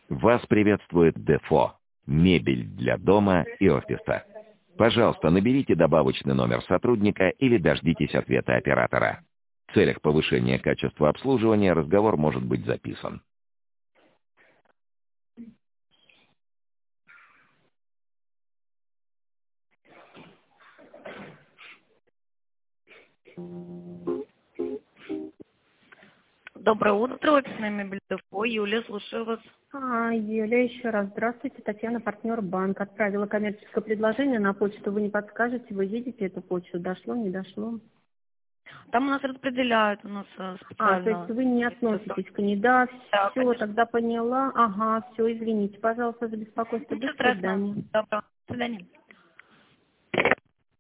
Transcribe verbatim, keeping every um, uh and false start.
Вас приветствует Дефо. Мебель для дома и офиса. Пожалуйста, наберите добавочный номер сотрудника или дождитесь ответа оператора. В целях повышения качества обслуживания разговор может быть записан. Доброе утро, офисная мебель Дефо. Юлия, слушаю вас. А, Юлия, еще раз здравствуйте. Татьяна, партнер банк. Отправила коммерческое предложение на почту. Вы не подскажете, вы видите эту почту? Дошло, не дошло? Там у нас распределяют, у нас специально. А, то есть вы не относитесь к ней, да? Да, Все, конечно. тогда поняла. Ага, все, извините, пожалуйста, за беспокойство. До Ничего страшного. свидания. Добро. До свидания.